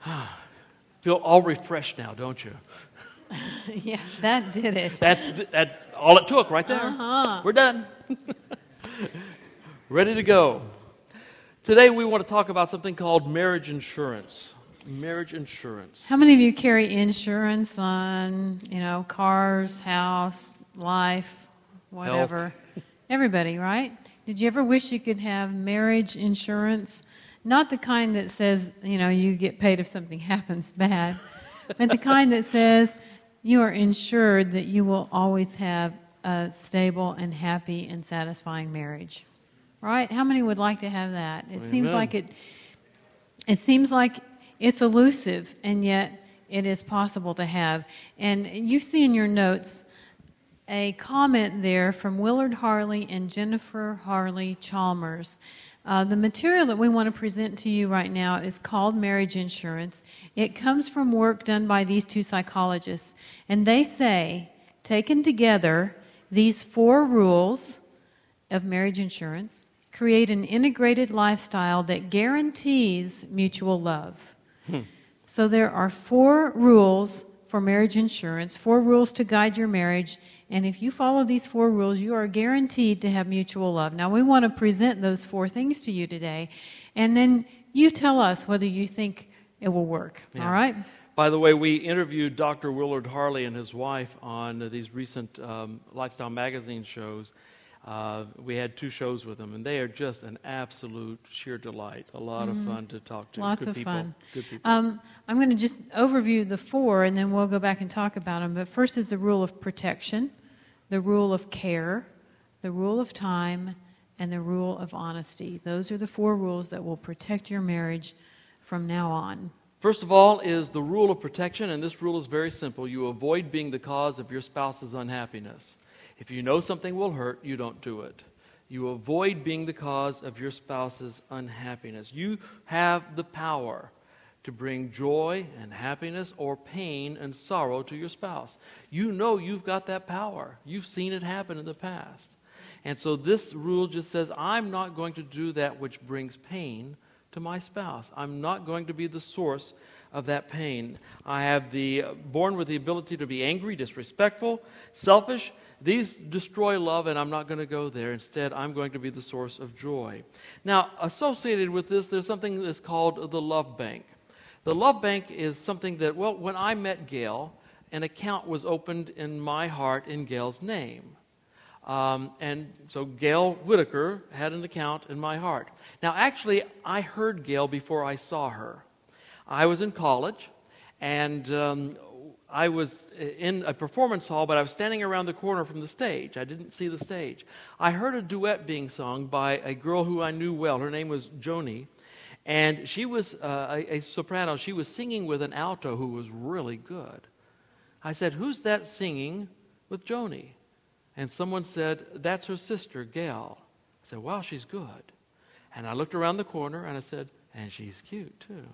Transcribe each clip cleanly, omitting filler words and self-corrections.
Feel all refreshed now, don't you? Yeah, that did it. That's all it took right there. Uh-huh. We're done. Ready to go. Today we want to talk about something called marriage insurance. Marriage insurance. How many of you carry insurance on, cars, house, life, whatever? Everybody, right? Did you ever wish you could have marriage insurance? Not the kind that says, you get paid if something happens bad, but the kind that says you are insured that you will always have a stable and happy and satisfying marriage. Right? How many would like to have that? It Amen. seems like it's elusive, and yet it is possible to have. And you see in your notes a comment there from Willard Harley and Jennifer Harley Chalmers. The material that we want to present to you right now is called Marriage Insurance. It comes from work done by these two psychologists. And they say, taken together, these 4 rules of marriage insurance create an integrated lifestyle that guarantees mutual love. So there are 4 rules for marriage insurance, 4 rules to guide your marriage, and if you follow these 4 rules, you are guaranteed to have mutual love. Now, we want to present those 4 things to you today, and then you tell us whether you think it will work, all right? By the way, we interviewed Dr. Willard Harley and his wife on these recent Lifestyle Magazine shows. We had 2 shows with them, and they are just an absolute sheer delight. A lot of fun to talk to. Lots Good of people. fun. Good people. I'm going to just overview the 4, and then we'll go back and talk about them. But first is the rule of protection, the rule of care, the rule of time, and the rule of honesty. Those are the 4 rules that will protect your marriage from now on. First of all is the rule of protection, and this rule is very simple. You avoid being the cause of your spouse's unhappiness. If you know something will hurt, you don't do it. You avoid being the cause of your spouse's unhappiness. You have the power to bring joy and happiness or pain and sorrow to your spouse. You know you've got that power. You've seen it happen in the past. And so this rule just says, I'm not going to do that which brings pain to my spouse. I'm not going to be the source of that pain. I have born with the ability to be angry, disrespectful, selfish. These destroy love, and I'm not going to go there. Instead, I'm going to be the source of joy. Now, associated with this, there's something that's called the love bank. The love bank is something that, when I met Gail, an account was opened in my heart in Gail's name. And so Gail Whitaker had an account in my heart. Now, actually, I heard Gail before I saw her. I was in college, and I was in a performance hall, but I was standing around the corner from the stage. I didn't see the stage. I heard a duet being sung by a girl who I knew well. Her name was Joni, and she was a soprano. She was singing with an alto who was really good. I said, "Who's that singing with Joni?" And someone said, "That's her sister, Gail." I said, "Wow, she's good." And I looked around the corner, and I said, "And she's cute, too."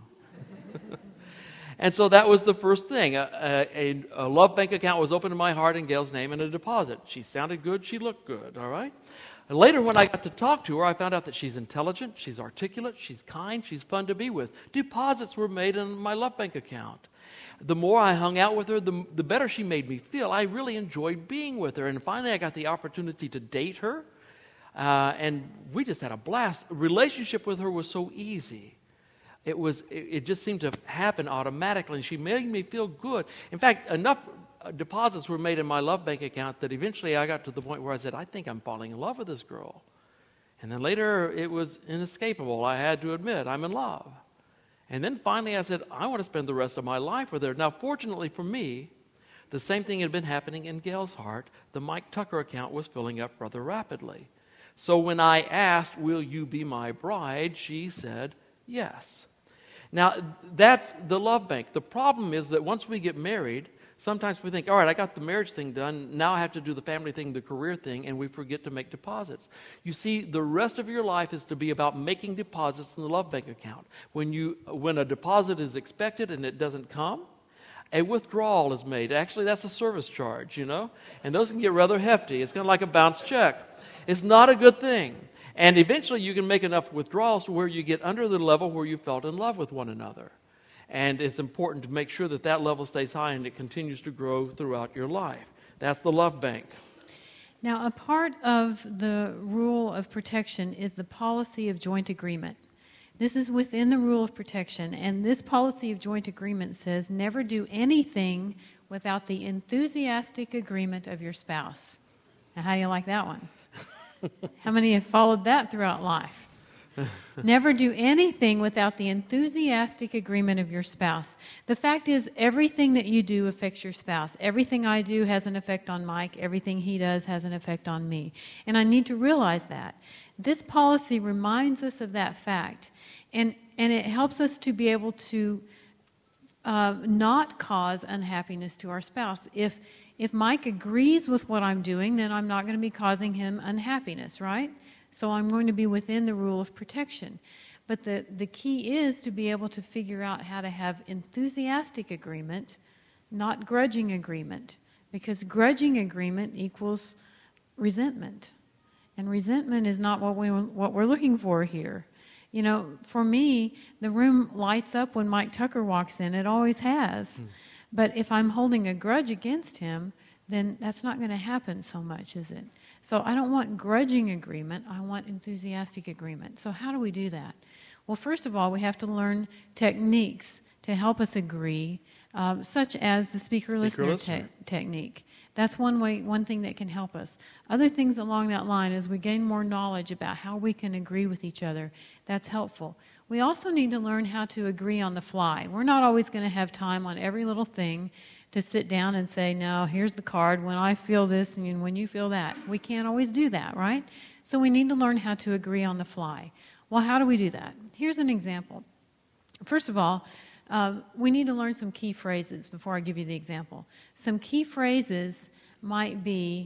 And so that was the first thing. A love bank account was opened in my heart in Gail's name and a deposit. She sounded good. She looked good, all right? And later when I got to talk to her, I found out that she's intelligent, she's articulate, she's kind, she's fun to be with. Deposits were made in my love bank account. The more I hung out with her, the better she made me feel. I really enjoyed being with her. And finally I got the opportunity to date her, and we just had a blast. Relationship with her was so easy. It just seemed to happen automatically. She made me feel good. In fact, enough deposits were made in my love bank account that eventually I got to the point where I said, I think I'm falling in love with this girl. And then later it was inescapable. I had to admit, I'm in love. And then finally I said, I want to spend the rest of my life with her. Now, fortunately for me, the same thing had been happening in Gail's heart. The Mike Tucker account was filling up rather rapidly. So when I asked, will you be my bride, she said, yes. Now, that's the love bank. The problem is that once we get married, sometimes we think, all right, I got the marriage thing done. Now I have to do the family thing, the career thing, and we forget to make deposits. You see, the rest of your life is to be about making deposits in the love bank account. When a deposit is expected and it doesn't come, a withdrawal is made. Actually, that's a service charge, and those can get rather hefty. It's kind of like a bounced check. It's not a good thing. And eventually you can make enough withdrawals to where you get under the level where you felt in love with one another. And it's important to make sure that that level stays high and it continues to grow throughout your life. That's the love bank. Now, a part of the rule of protection is the policy of joint agreement. This is within the rule of protection, and this policy of joint agreement says never do anything without the enthusiastic agreement of your spouse. Now, how do you like that one? How many have followed that throughout life? Never do anything without the enthusiastic agreement of your spouse. The fact is, everything that you do affects your spouse. Everything I do has an effect on Mike. Everything he does has an effect on me. And I need to realize that. This policy reminds us of that fact. And it helps us to be able to not cause unhappiness to our spouse. If Mike agrees with what I'm doing, then I'm not going to be causing him unhappiness, right? So I'm going to be within the rule of protection. But the key is to be able to figure out how to have enthusiastic agreement, not grudging agreement. Because grudging agreement equals resentment. And resentment is not what we're looking for here. You know, for me, the room lights up when Mike Tucker walks in. It always has. But if I'm holding a grudge against him, then that's not going to happen so much, is it? So I don't want grudging agreement. I want enthusiastic agreement. So how do we do that? Well, first of all, we have to learn techniques to help us agree, such as the speaker-listener technique. That's one thing that can help us. Other things along that line, as we gain more knowledge about how we can agree with each other, that's helpful. We also need to learn how to agree on the fly. We're not always going to have time on every little thing to sit down and say, no, here's the card, when I feel this and when you feel that. We can't always do that, right? So we need to learn how to agree on the fly. Well, how do we do that? Here's an example. First of all, we need to learn some key phrases before I give you the example. Some key phrases might be,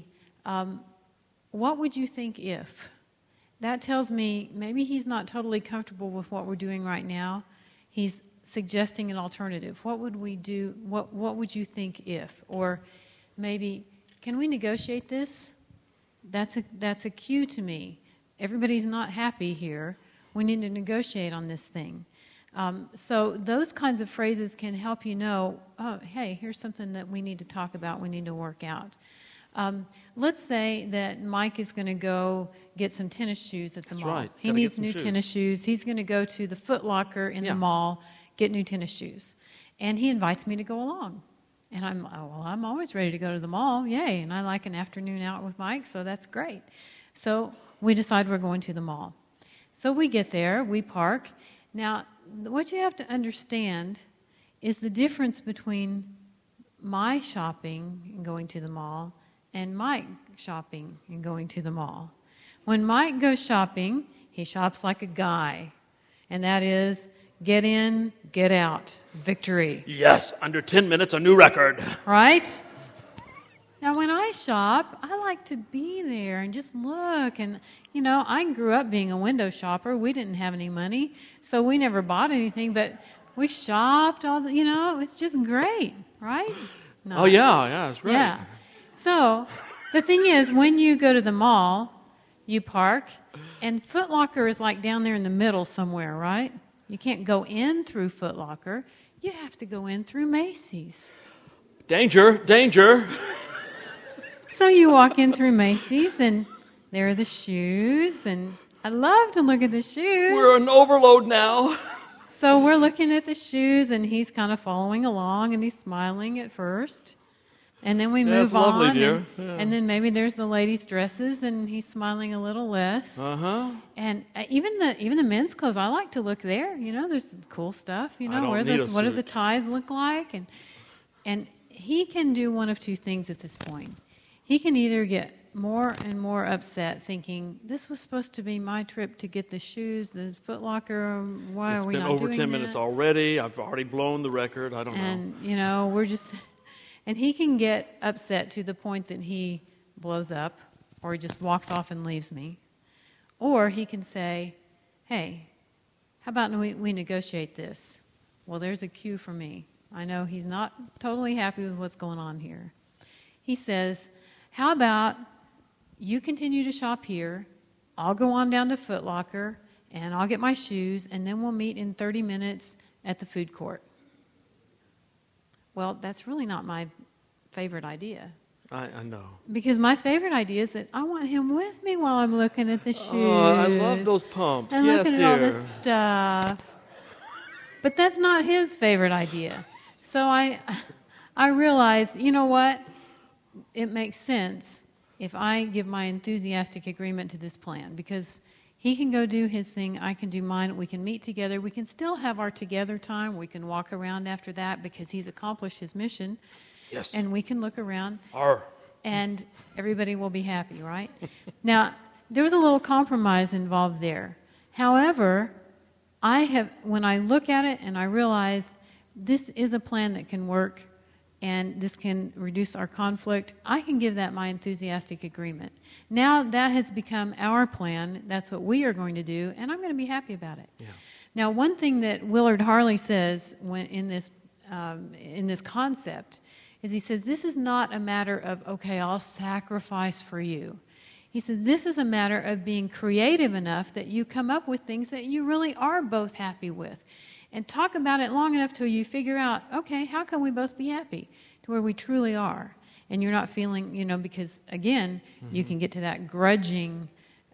what would you think if? That tells me maybe he's not totally comfortable with what we're doing right now. He's suggesting an alternative. What would we do? What would you think if? Or maybe, can we negotiate this? That's a cue to me. Everybody's not happy here. We need to negotiate on this thing. So those kinds of phrases can help you know, oh, hey, here's something that we need to talk about, we need to work out. Let's say that Mike is going to go get some tennis shoes at the mall. Right. He needs new tennis shoes. He's going to go to the Foot Locker in the mall, get new tennis shoes. And he invites me to go along. And I'm always ready to go to the mall, yay. And I like an afternoon out with Mike, so that's great. So we decide we're going to the mall. So we get there, we park. Now, what you have to understand is the difference between my shopping and going to the mall and Mike shopping and going to the mall. When Mike goes shopping, he shops like a guy. And that is, get in, get out, victory. Yes, under 10 minutes, a new record. Right? Now, when I shop, I like to be there and just look. And, you know, I grew up being a window shopper. We didn't have any money, so we never bought anything, but we shopped all the, it was just great, right? No. Oh, yeah, it's great. Yeah. So, the thing is, when you go to the mall, you park, and Foot Locker is like down there in the middle somewhere, right? You can't go in through Foot Locker. You have to go in through Macy's. Danger, danger. So you walk in through Macy's, and there are the shoes, and I love to look at the shoes. We're in overload now. So we're looking at the shoes, and he's kind of following along, and he's smiling at first. And then we move on, lovely, dear. And then maybe there's the ladies' dresses, and he's smiling a little less. Uh-huh. And even the men's clothes, I like to look there. There's some cool stuff. What do the ties look like? And he can do one of two things at this point. He can either get more and more upset, thinking, this was supposed to be my trip to get the shoes, the Foot Locker, why are we not doing that? It's been over 10 minutes already. I've already blown the record. I don't know. And, we're just... And he can get upset to the point that he blows up, or he just walks off and leaves me. Or he can say, hey, how about we negotiate this? Well, there's a cue for me. I know he's not totally happy with what's going on here. He says, how about you continue to shop here, I'll go on down to Foot Locker, and I'll get my shoes, and then we'll meet in 30 minutes at the food court. Well, that's really not my favorite idea. I know. Because my favorite idea is that I want him with me while I'm looking at the shoes. Oh, I love those pumps. And yes, looking dear. at all this stuff. But that's not his favorite idea. So I realized, you know what? It makes sense if I give my enthusiastic agreement to this plan, because he can go do his thing, I can do mine, we can meet together, we can still have our together time, we can walk around after that because he's accomplished his mission. Yes. And we can look around, Arr. and everybody will be happy, right? Now, there was a little compromise involved there. However, when I look at it and I realize this is a plan that can work and this can reduce our conflict, I can give that my enthusiastic agreement. Now that has become our plan. That's what we are going to do, and I'm going to be happy about it. Yeah. Now, one thing that Willard Harley says in this concept is he says, this is not a matter of, okay, I'll sacrifice for you. He says, this is a matter of being creative enough that you come up with things that you really are both happy with. And talk about it long enough till you figure out, okay, how can we both be happy to where we truly are? And you're not feeling, because, again, you can get to that grudging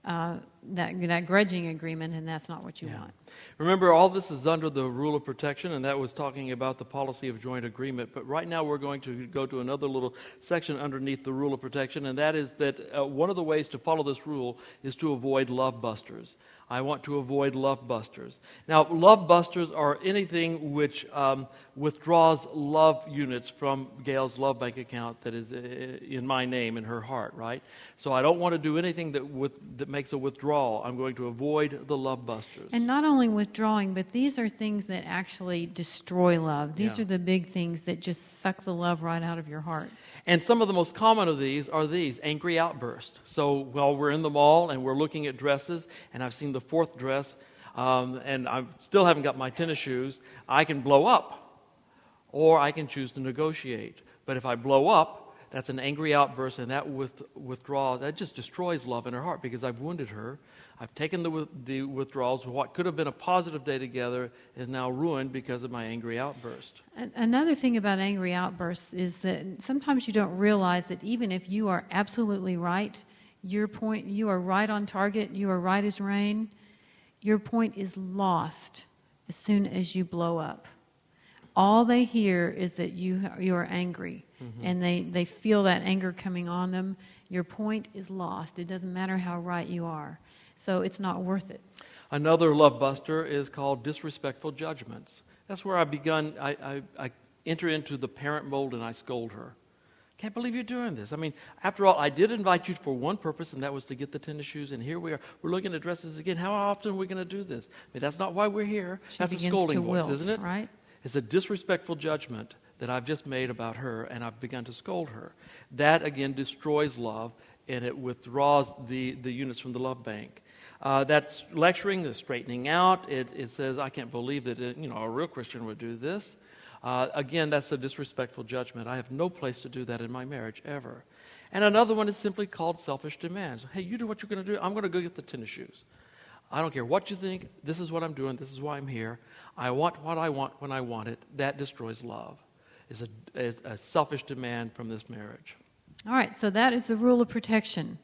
that grudging agreement, and that's not what you want. Remember, all this is under the rule of protection, and that was talking about the policy of joint agreement. But right now we're going to go to another little section underneath the rule of protection, and that is that one of the ways to follow this rule is to avoid love busters. I want to avoid love busters. Now, love busters are anything which withdraws love units from Gail's love bank account that is in my name, in her heart, right? So I don't want to do anything that makes a withdrawal. I'm going to avoid the love busters. And not only withdrawing, but these are things that actually destroy love. These are the big things that just suck the love right out of your heart. And some of the most common of these are angry outbursts. So while we're in the mall and we're looking at dresses, and I've seen the fourth dress, and I still haven't got my tennis shoes, I can blow up, or I can choose to negotiate. But if I blow up, that's an angry outburst, and that withdrawal, that just destroys love in her heart because I've wounded her. I've taken the withdrawals. What could have been a positive day together is now ruined because of my angry outburst. Another thing about angry outbursts is that sometimes you don't realize that even if you are absolutely right, you are right on target, you are right as rain, your point is lost as soon as you blow up. All they hear is that you are angry, and they feel that anger coming on them. Your point is lost. It doesn't matter how right you are. So it's not worth it. Another love buster is called disrespectful judgments. That's where I enter into the parent mold and I scold her. Can't believe you're doing this. I mean, after all, I did invite you for one purpose, and that was to get the tennis shoes, and here we are. We're looking at dresses again. How often are we going to do this? I mean, that's not why we're here. That's a scolding voice, isn't it? Right? It's a disrespectful judgment that I've just made about her, and I've begun to scold her. That, again, destroys love, and it withdraws the units from the love bank. That's lecturing, the straightening out. It says, I can't believe that a real Christian would do this. Again, that's a disrespectful judgment. I have no place to do that in my marriage, ever. And another one is simply called selfish demands. Hey, you do what you're going to do. I'm going to go get the tennis shoes. I don't care what you think. This is what I'm doing. This is why I'm here. I want what I want when I want it. That destroys love. Is a selfish demand from this marriage. All right, so that is the rule of protection.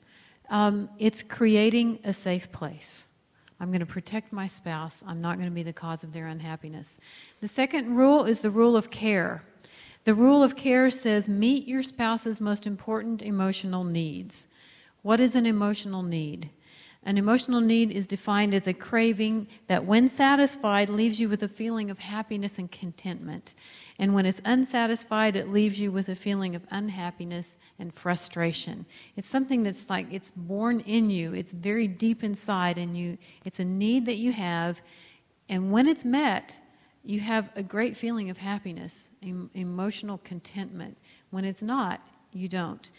It's creating a safe place. I'm going to protect my spouse. I'm not going to be the cause of their unhappiness. The second rule is the rule of care. The rule of care says meet your spouse's most important emotional needs. What is an emotional need? An emotional need is defined as a craving that, when satisfied, leaves you with a feeling of happiness and contentment. And when it's unsatisfied, it leaves you with a feeling of unhappiness and frustration. It's something that's like it's born in you. It's very deep inside in you. It's a need that you have. And when it's met, you have a great feeling of happiness, emotional contentment. When it's not, you don't.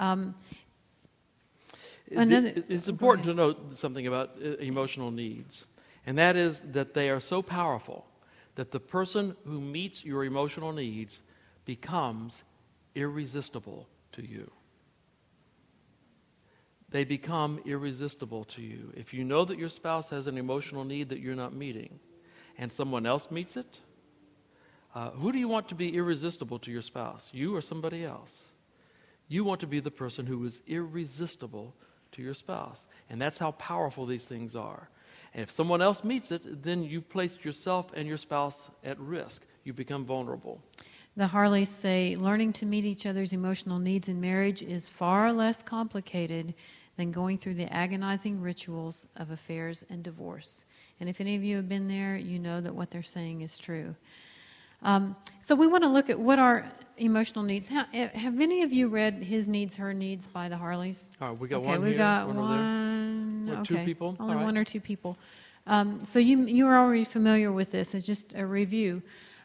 It's important to note something about emotional needs, and that is that they are so powerful that the person who meets your emotional needs becomes irresistible to you. They become irresistible to you. If you know that your spouse has an emotional need that you're not meeting, and someone else meets it, Who do you want to be irresistible to your spouse? You or somebody else? You want to be the person who is irresistible to your spouse. And that's how powerful these things are. And if someone else meets it, then you've placed yourself and your spouse at risk. You become vulnerable. The Harleys say learning to meet each other's emotional needs in marriage is far less complicated than going through the agonizing rituals of affairs and divorce. And if any of you have been there, you know that what they're saying is true. So we want to look at what are emotional needs. Have any of you read His Needs, Her Needs by the Harleys? All right, we got okay, one we've here, got one over there. okay. 2 people? Only All right. 1 or 2 people. So you are already familiar with this. It's just a review.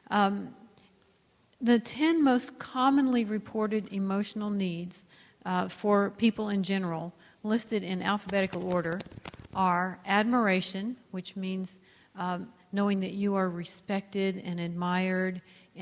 The 10 most commonly reported emotional needs for people in general, listed in alphabetical order, are admiration, which means knowing that you are respected and admired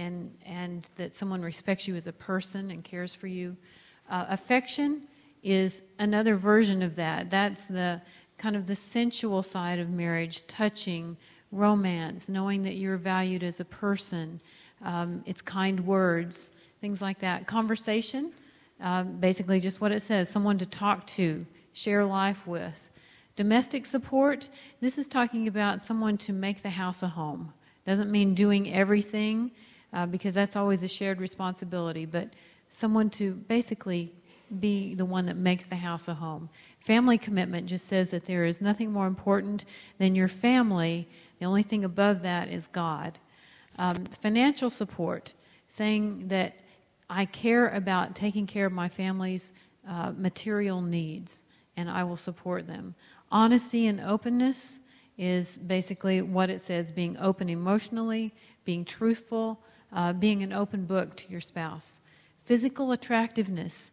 and that someone respects you as a person and cares for you. Affection is another version of that. That's the kind of the sensual side of marriage, touching, romance, knowing that you're valued as a person. It's kind words, things like that. Conversation, basically just what it says, someone to talk to, share life with. Domestic support, this is talking about someone to make the house a home. Doesn't mean doing everything, because that's always a shared responsibility, but someone to basically be the one that makes the house a home. Family commitment just says that there is nothing more important than your family. The only thing above that is God. Financial support, saying that I care about taking care of my family's material needs, and I will support them. Honesty and openness is basically what it says, being open emotionally, being truthful, being an open book to your spouse. Physical attractiveness,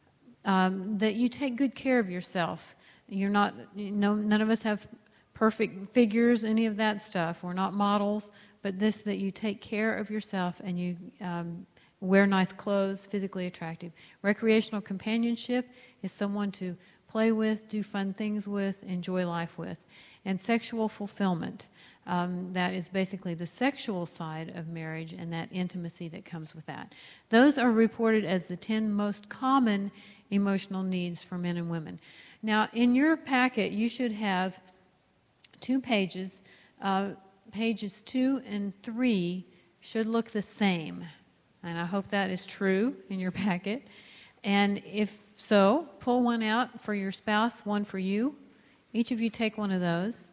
that you take good care of yourself. You're not, none of us have perfect figures, any of that stuff. We're not models, but this, that you take care of yourself and you wear nice clothes, physically attractive. Recreational companionship is someone to play with, do fun things with, enjoy life with. And sexual fulfillment, that is basically the sexual side of marriage and that intimacy that comes with that. Those are reported as the 10 most common emotional needs for men and women. Now, in your packet, you should have 2 pages. Pages 2 and 3 should look the same. And I hope that is true in your packet. And if so, pull one out for your spouse, one for you. Each of you take one of those.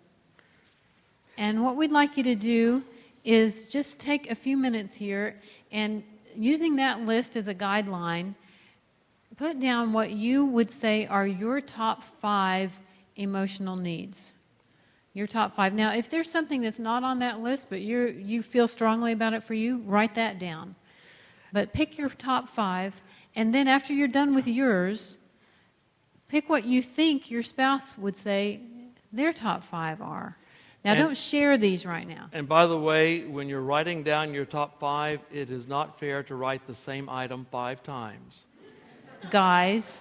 And what we'd like you to do is just take a few minutes here and, using that list as a guideline, put down what you would say are your top 5 emotional needs. Your top 5. Now, if there's something that's not on that list, but you feel strongly about it for you, write that down. But pick your top 5, and then after you're done with yours, pick what you think your spouse would say their top 5 are. Now, don't share these right now. And by the way, when you're writing down your top 5, it is not fair to write the same item 5 times. Guys.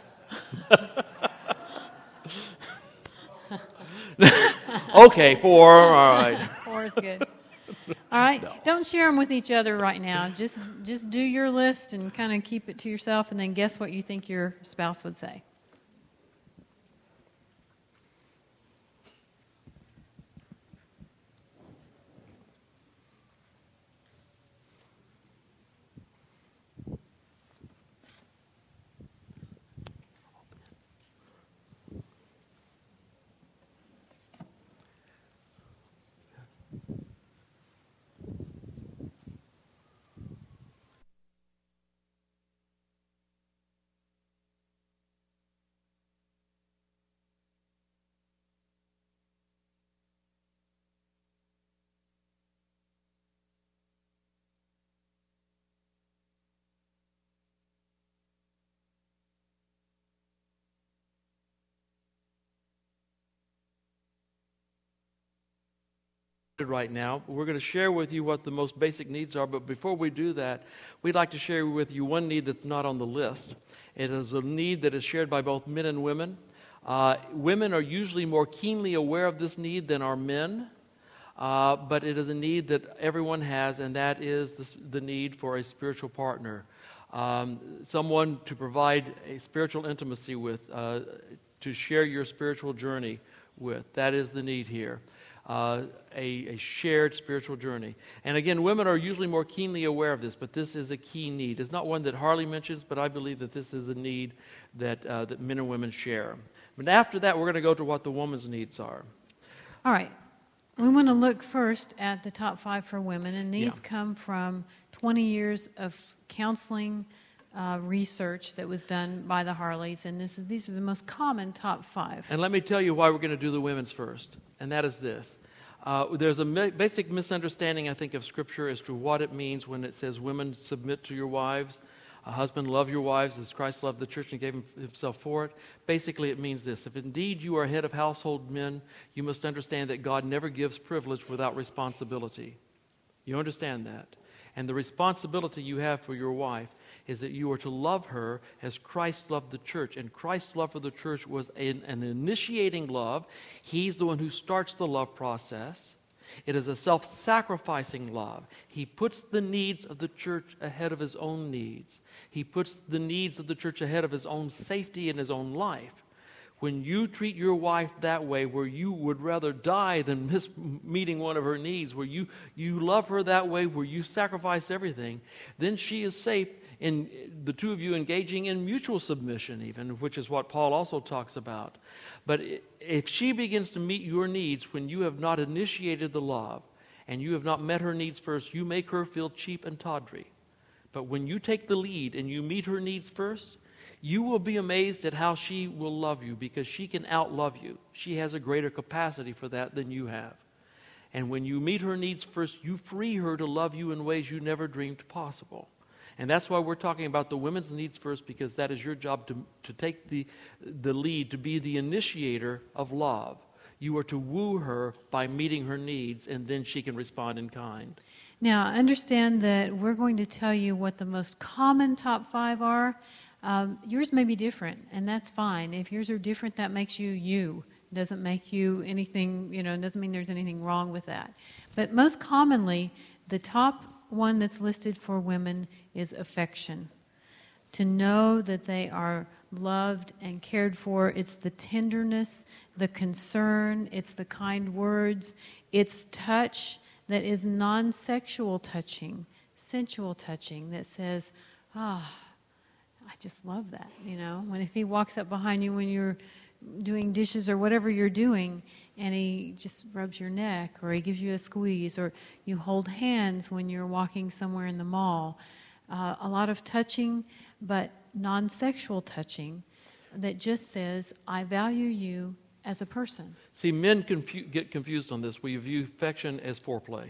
Okay, 4, all right. 4 is good. All right, don't share them with each other right now. Just do your list and kind of keep it to yourself, and then guess what you think your spouse would say. Right now, we're going to share with you what the most basic needs are, but before we do that, we'd like to share with you one need that's not on the list. It is a need that is shared by both men and women. Women are usually more keenly aware of this need than are men. but it is a need that everyone has, and that is the need for a spiritual partner. Someone to provide a spiritual intimacy with, to share your spiritual journey with. That is the need here. A shared spiritual journey. And again, women are usually more keenly aware of this, but this is a key need. It's not one that Harley mentions, but I believe that this is a need that men and women share. But after that, we're going to go to what the woman's needs are. All right. We want to look first at the top 5 for women, and these come from 20 years of counseling research that was done by the Harleys, and these are the most common top 5. And let me tell you why we're going to do the women's first, and that is this. There's a basic misunderstanding, I think, of Scripture as to what it means when it says, women, submit to your wives. A husband, love your wives as Christ loved the church and gave himself for it. Basically, it means this. If indeed you are head of household men, you must understand that God never gives privilege without responsibility. You understand that? And the responsibility you have for your wife is that you are to love her as Christ loved the church. And Christ's love for the church was an initiating love. He's the one who starts the love process. It is a self-sacrificing love. He puts the needs of the church ahead of his own needs. He puts the needs of the church ahead of his own safety and his own life. When you treat your wife that way, where you would rather die than miss meeting one of her needs, where you love her that way, where you sacrifice everything, then she is safe in the two of you engaging in mutual submission even, which is what Paul also talks about. But if she begins to meet your needs when you have not initiated the love and you have not met her needs first, you make her feel cheap and tawdry. But when you take the lead and you meet her needs first, you will be amazed at how she will love you, because she can outlove you. She has a greater capacity for that than you have. And when you meet her needs first, you free her to love you in ways you never dreamed possible. And that's why we're talking about the women's needs first, because that is your job to take the lead, to be the initiator of love. You are to woo her by meeting her needs, and then she can respond in kind. Now, understand that we're going to tell you what the most common top 5 are. Yours may be different, and that's fine. If yours are different, that makes you you. It doesn't make you anything, it doesn't mean there's anything wrong with that. But most commonly, the top one that's listed for women is affection. To know that they are loved and cared for. It's the tenderness, the concern, it's the kind words, it's touch that is non-sexual touching, sensual touching that says, I just love that, When if he walks up behind you when you're doing dishes or whatever you're doing, and he just rubs your neck, or he gives you a squeeze, or you hold hands when you're walking somewhere in the mall. A lot of touching, but non-sexual touching that just says, I value you as a person. See, men get confused on this. We view affection as foreplay.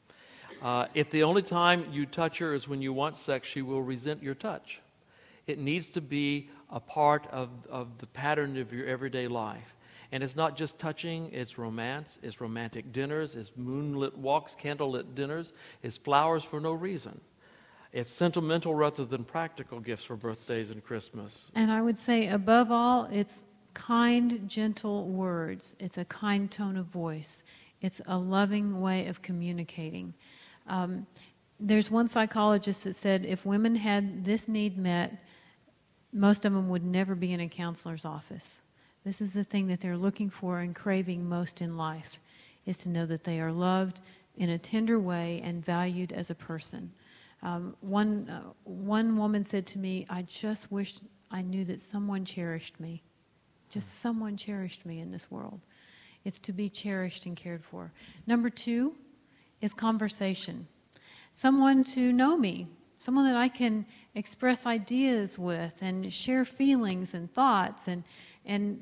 If the only time you touch her is when you want sex, she will resent your touch. It needs to be a part of the pattern of your everyday life. And it's not just touching, it's romance, it's romantic dinners, it's moonlit walks, candlelit dinners, it's flowers for no reason. It's sentimental rather than practical gifts for birthdays and Christmas. And I would say, above all, it's kind, gentle words. It's a kind tone of voice. It's a loving way of communicating. There's one psychologist that said if women had this need met, most of them would never be in a counselor's office. This is the thing that they're looking for and craving most in life, is to know that they are loved in a tender way and valued as a person. One woman said to me, I just wish I knew that someone cherished me. Just someone cherished me in this world. It's to be cherished and cared for. Number 2 is conversation. Someone to know me. Someone that I can express ideas with and share feelings and thoughts. And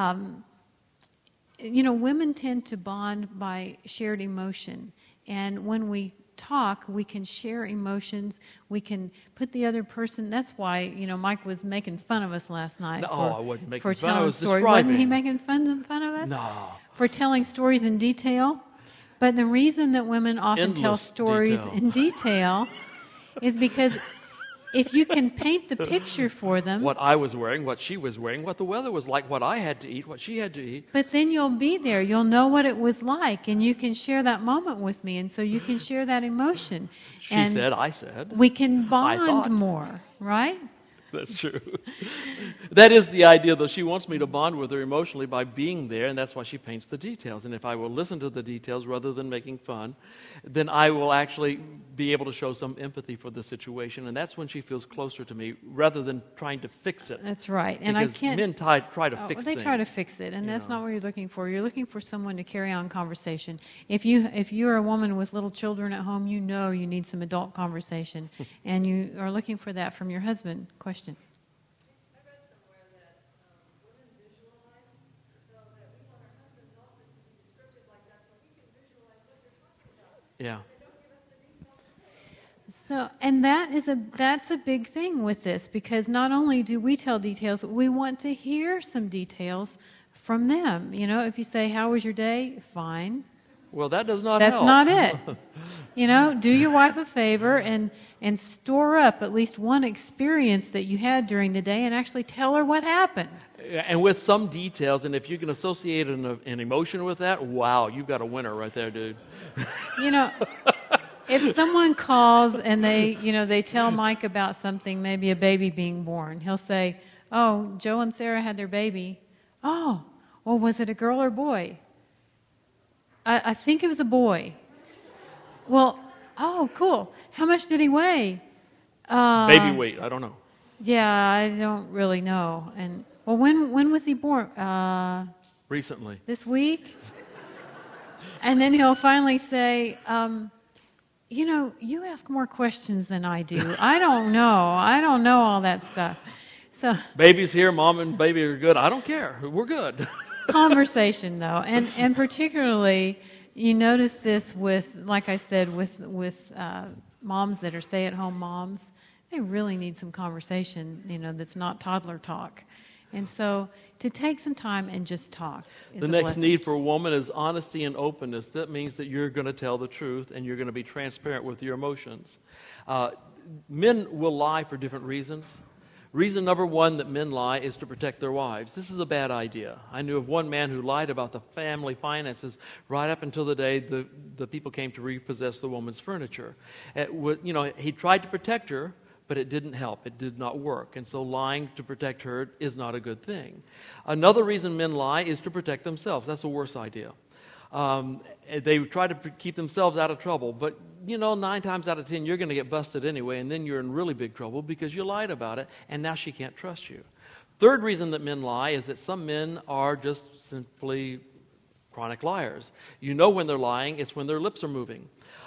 women tend to bond by shared emotion. And when we talk, we can share emotions. We can put the other person. That's why, Mike was making fun of us last night. I wasn't making for fun. Telling I was stories. describing. Wasn't he making fun of us? No. For telling stories in detail. But the reason that women often tell stories in detail is because if you can paint the picture for them, what I was wearing, what she was wearing, what the weather was like, what I had to eat, what she had to eat. but then you'll be there. You'll know what it was like, and you can share that moment with me, and so you can share that emotion. She said, I said. We can thought. bond more, right? That's true. That is the idea, though. She wants me to bond with her emotionally by being there, and that's why she paints the details. And if I will listen to the details rather than making fun, then I will actually be able to show some empathy for the situation, and that's when she feels closer to me rather than trying to fix it. That's right. And because I can't. men try to fix they things. try to fix it, and that's not what you're looking for. You're looking for someone to carry on conversation. If you're a woman with little children at home, you know you need some adult conversation, and you are looking for that from your husband. Question. I read somewhere that women visualize, so that we want our husbands also to be descriptive like that, so we can visualize what they're talking about. Yeah. They don't give us the details. So, and that's a big thing with this, because not only do we tell details, we want to hear some details from them. You know, if you say, "How was your day?" Fine. Well, that does not That's help. not it. You know, do your wife a favor and store up at least one experience that you had during the day and actually tell her what happened. And with some details, and if you can associate an emotion with that, wow, you've got a winner right there, dude. You know, if someone calls and they tell Mike about something, maybe a baby being born, he'll say, "Oh, Joe and Sarah had their baby." "Oh, well, was it a girl or boy?" I think it was a boy." "Well, oh, cool. How much did he weigh?" Baby weight, I don't know. "Yeah, I don't really know." "And well, when was he born?" Recently. "This week." And then he'll finally say, "You know, you ask more questions than I do. I don't know. I don't know all that stuff." So Baby's here, mom and baby are good. I don't care. We're good. conversation, though, and particularly you notice this with, like I said, with moms that are stay-at-home moms. They really need some conversation, you know, that's not toddler talk. And so to take some time and just talk is The a next blessing. need for a woman is honesty and openness. That means that you're going to tell the truth and you're going to be transparent with your emotions. Men will lie for different reasons. Reason number one that men lie is to protect their wives. This is a bad idea. I knew of one man who lied about the family finances right up until the day the people came to repossess the woman's furniture. He tried to protect her, but it didn't help. It did not work. And so lying to protect her is not a good thing. Another reason men lie is to protect themselves. That's a worse idea. They try to keep themselves out of trouble, but 9 times out of 10 you're going to get busted anyway, and then you're in really big trouble because you lied about it, and now she can't trust you. Third reason that men lie is that some men are just simply chronic liars. You know when they're lying, it's when their lips are moving.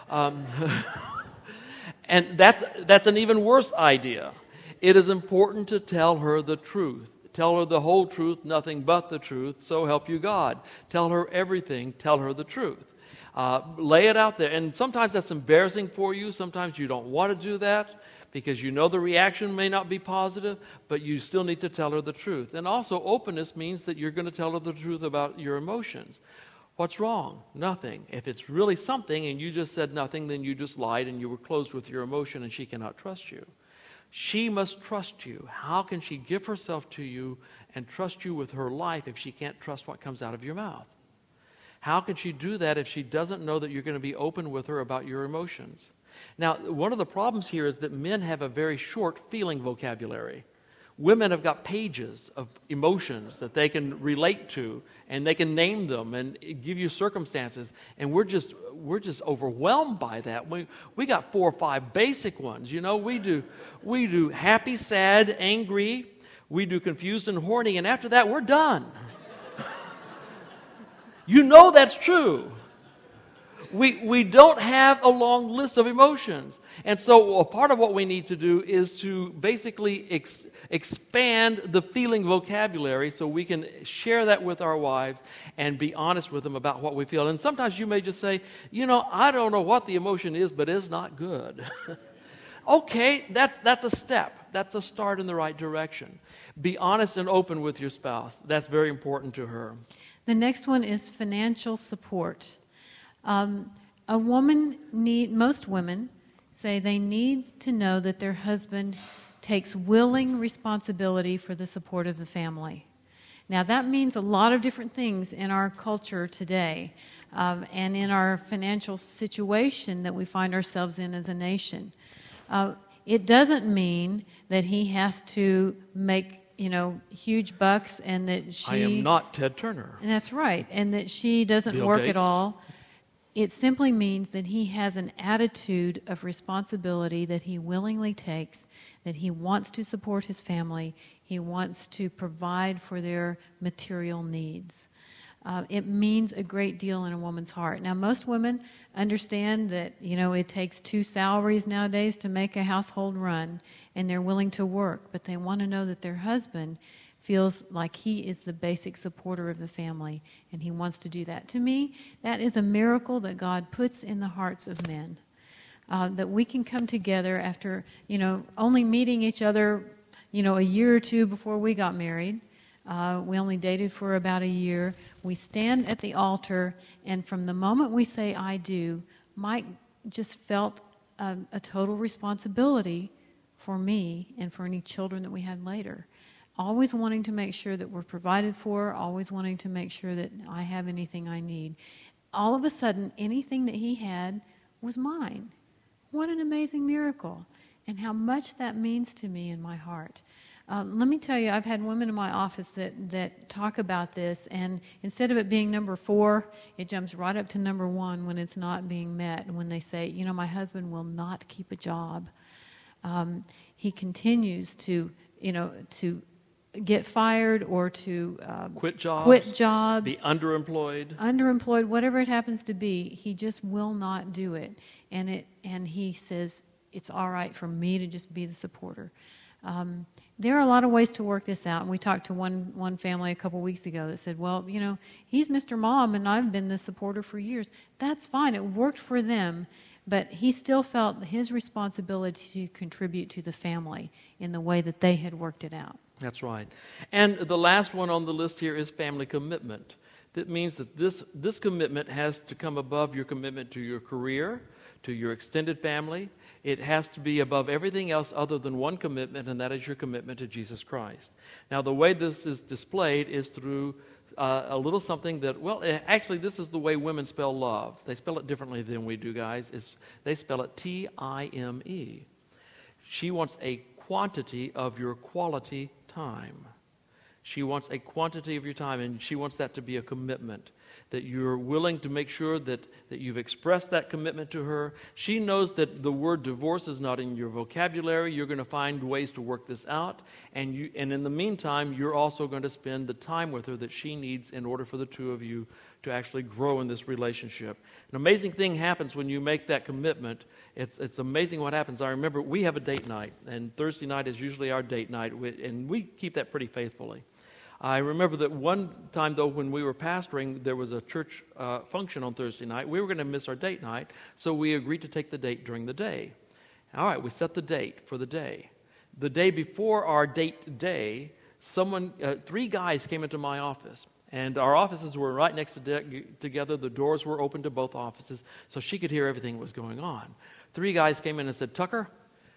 And that's an even worse idea. It is important to tell her the truth. Tell her the whole truth, nothing but the truth, so help you God. Tell her everything, tell her the truth. Lay it out there. And sometimes that's embarrassing for you. Sometimes you don't want to do that because you know the reaction may not be positive, but you still need to tell her the truth. And also, openness means that you're going to tell her the truth about your emotions. What's wrong? Nothing. If it's really something and you just said nothing, then you just lied and you were closed with your emotion and she cannot trust you. She must trust you. How can she give herself to you and trust you with her life if she can't trust what comes out of your mouth? How can she do that if she doesn't know that you're going to be open with her about your emotions? Now, one of the problems here is that men have a very short feeling vocabulary. Women have got pages of emotions that they can relate to, and they can name them and give you circumstances. And we're just overwhelmed by that. We got 4 or 5 basic ones. We do happy, sad, angry. We do confused and horny, and after that, we're done. That's true. We don't have a long list of emotions. And so a part of what we need to do is to basically expand the feeling vocabulary so we can share that with our wives and be honest with them about what we feel. And sometimes you may just say, I don't know what the emotion is, but it's not good. Okay, that's a step. That's a start in the right direction. Be honest and open with your spouse. That's very important to her. The next one is financial support. Most women say they need to know that their husband takes willing responsibility for the support of the family. Now, that means a lot of different things in our culture today, and in our financial situation that we find ourselves in as a nation. It doesn't mean that he has to make, huge bucks and that she... I am not Ted Turner. That's right, and that she doesn't Bill work Gates. at all. It simply means that he has an attitude of responsibility that he willingly takes, that he wants to support his family, he wants to provide for their material needs. It means a great deal in a woman's heart. Now, most women understand that, it takes 2 salaries nowadays to make a household run, and they're willing to work, but they want to know that their husband feels like he is the basic supporter of the family, and he wants to do that. To me, that is a miracle that God puts in the hearts of men. That we can come together after, only meeting each other, a year or 2 before we got married. We only dated for about a year. We stand at the altar, and from the moment we say, I do, Mike just felt a total responsibility for me and for any children that we had later. Always wanting to make sure that we're provided for, always wanting to make sure that I have anything I need. All of a sudden, anything that he had was mine. What an amazing miracle, and how much that means to me in my heart. Let me tell you, I've had women in my office that talk about this, and instead of it being number 4, it jumps right up to number 1 when it's not being met. And when they say, my husband will not keep a job. He continues to get fired or to Quit jobs. Be underemployed, whatever it happens to be. He just will not do it. And he says, it's all right for me to just be the supporter. There are a lot of ways to work this out. And we talked to one family a couple weeks ago that said, well, he's Mr. Mom and I've been the supporter for years. That's fine. It worked for them. But he still felt his responsibility to contribute to the family in the way that they had worked it out. That's right. And the last one on the list here is family commitment. That means that this commitment has to come above your commitment to your career, to your extended family. It has to be above everything else other than one commitment, and that is your commitment to Jesus Christ. Now, the way this is displayed is through a little something that, actually, this is the way women spell love. They spell it differently than we do, guys. They spell it T-I-M-E. She wants a quantity of your quality time. She wants a quantity of your time, and she wants that to be a commitment, that you're willing to make sure that you've expressed that commitment to her. She knows that the word divorce is not in your vocabulary. You're going to find ways to work this out, and in the meantime, you're also going to spend the time with her that she needs in order for the two of you to actually grow in this relationship. An amazing thing happens when you make that commitment. It's amazing what happens. I remember we have a date night, and Thursday night is usually our date night, and we keep that pretty faithfully. I remember that one time, though, when we were pastoring, there was a church function on Thursday night. We were going to miss our date night, so we agreed to take the date during the day. All right, we set the date for the day. The day before our date day, 3 guys came into my office, and our offices were right next together. The doors were open to both offices, so she could hear everything that was going on. 3 guys came in and said, Tucker,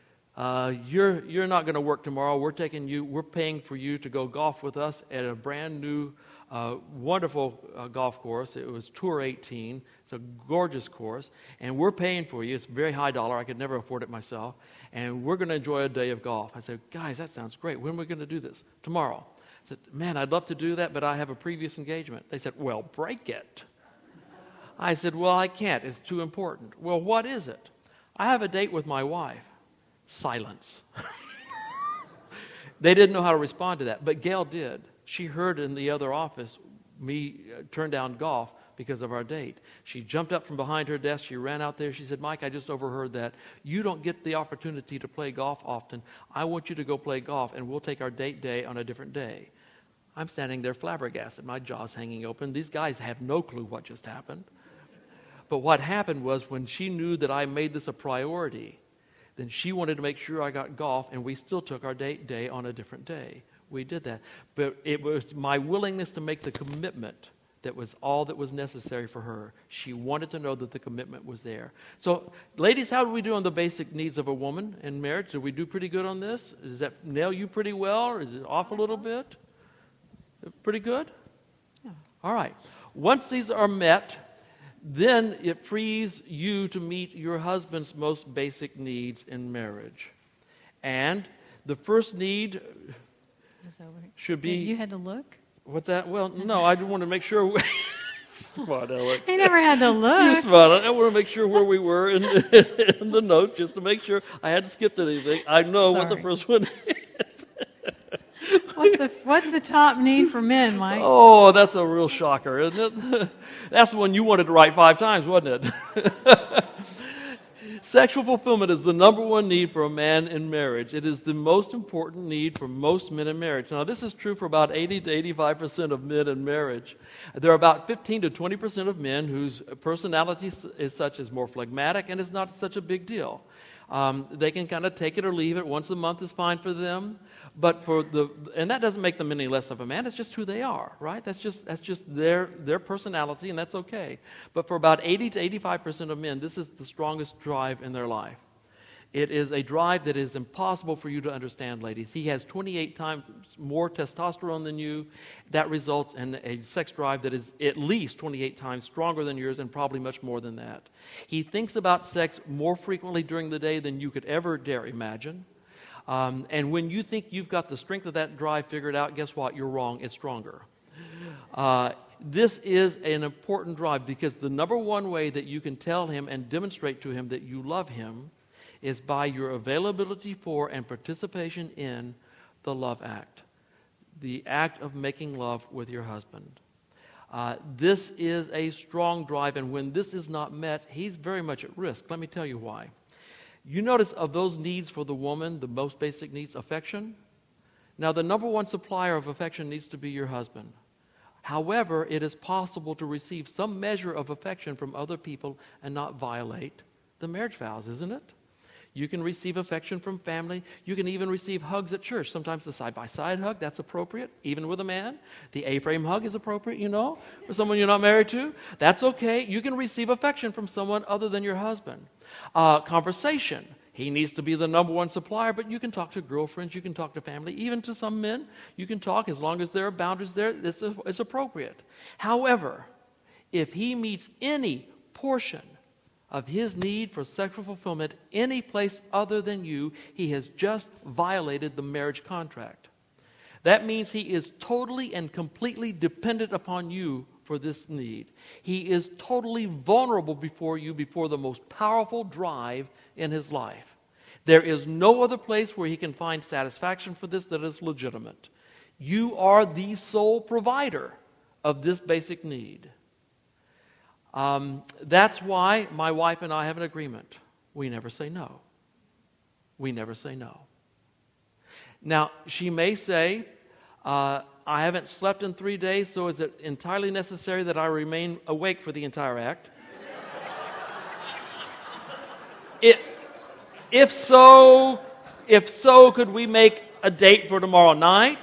you're not going to work tomorrow. We're paying for you to go golf with us at a brand new, wonderful golf course. It was Tour 18. It's a gorgeous course, and we're paying for you. It's very high dollar. I could never afford it myself, and we're going to enjoy a day of golf. I said, guys, that sounds great. When are we going to do this? Tomorrow. I said, man, I'd love to do that, but I have a previous engagement. They said, well, break it. I said, well, I can't. It's too important. Well, what is it? I have a date with my wife. Silence. They didn't know how to respond to that, but Gail did. She heard in the other office me turn down golf because of our date. She jumped up from behind her desk. She ran out there. She said, Mike, I just overheard that. You don't get the opportunity to play golf often. I want you to go play golf, and we'll take our date day on a different day. I'm standing there flabbergasted, my jaw's hanging open. These guys have no clue what just happened. But what happened was when she knew that I made this a priority, then she wanted to make sure I got golf, and we still took our date day on a different day. We did that. But it was my willingness to make the commitment that was all that was necessary for her. She wanted to know that the commitment was there. So, ladies, how do we do on the basic needs of a woman in marriage? Did we do pretty good on this? Does that nail you pretty well, or is it off a little bit? Pretty good? Yeah. All right. Once these are met, then it frees you to meet your husband's most basic needs in marriage. And the first need should be... You had to look? What's that? Well, no, I want to make sure... Smart, Alex. He never had to look. You're smart. I want to make sure where we were in the notes, just to make sure I hadn't skipped anything. I know what the Sorry. first one is. What's the top need for men, Mike? Oh, that's a real shocker, isn't it? That's the one you wanted to write 5 times, wasn't it? Sexual fulfillment is the number one need for a man in marriage. It is the most important need for most men in marriage. Now, this is true for about 80 to 85% of men in marriage. There are about 15 to 20% of men whose personality is such as more phlegmatic and is not such a big deal. They can kind of take it or leave it. Once a month is fine for them. But and that doesn't make them any less of a man. It's just who they are, right? That's just their personality, and that's okay. But for about 80 to 85% of men, this is the strongest drive in their life. It is a drive that is impossible for you to understand, ladies. He has 28 times more testosterone than you. That results in a sex drive that is at least 28 times stronger than yours, and probably much more than that. He thinks about sex more frequently during the day than you could ever dare imagine. And when you think you've got the strength of that drive figured out, guess what? You're wrong. It's stronger. This is an important drive because the number one way that you can tell him and demonstrate to him that you love him is by your availability for and participation in the love act, the act of making love with your husband. This is a strong drive, and when this is not met, he's very much at risk. Let me tell you why. You notice of those needs for the woman, the most basic needs, affection. Now, the number one supplier of affection needs to be your husband. However, it is possible to receive some measure of affection from other people and not violate the marriage vows, isn't it? You can receive affection from family. You can even receive hugs at church. Sometimes the side-by-side hug, that's appropriate, even with a man. The A-frame hug is appropriate, for someone you're not married to. That's okay. You can receive affection from someone other than your husband. Conversation. He needs to be the number one supplier, but you can talk to girlfriends, you can talk to family, even to some men. You can talk as long as there are boundaries there. It's appropriate. However, if he meets any portion of his need for sexual fulfillment any place other than you, he has just violated the marriage contract. That means he is totally and completely dependent upon you for this need. He is totally vulnerable before you, before the most powerful drive in his life. There is no other place where he can find satisfaction for this that is legitimate. You are the sole provider of this basic need. That's why my wife and I have an agreement. We never say no. We never say no. Now, she may say, I haven't slept in 3 days, so is it entirely necessary that I remain awake for the entire act? If so, could we make a date for tomorrow night?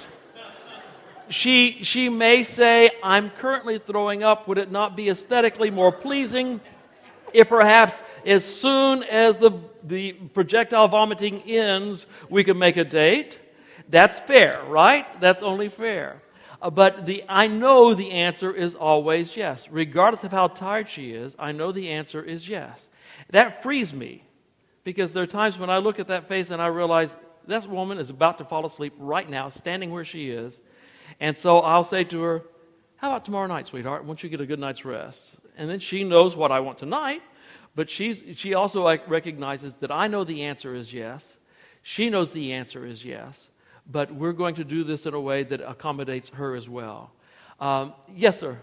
She may say, I'm currently throwing up. Would it not be aesthetically more pleasing if perhaps as soon as the projectile vomiting ends, we could make a date? That's fair, right? That's only fair. But I know the answer is always yes. Regardless of how tired she is, I know the answer is yes. That frees me because there are times when I look at that face and I realize this woman is about to fall asleep right now, standing where she is. And so I'll say to her, how about tomorrow night, sweetheart, once you get a good night's rest? And then she knows what I want tonight, but she also recognizes that I know the answer is yes. She knows the answer is yes, but we're going to do this in a way that accommodates her as well. Yes, sir?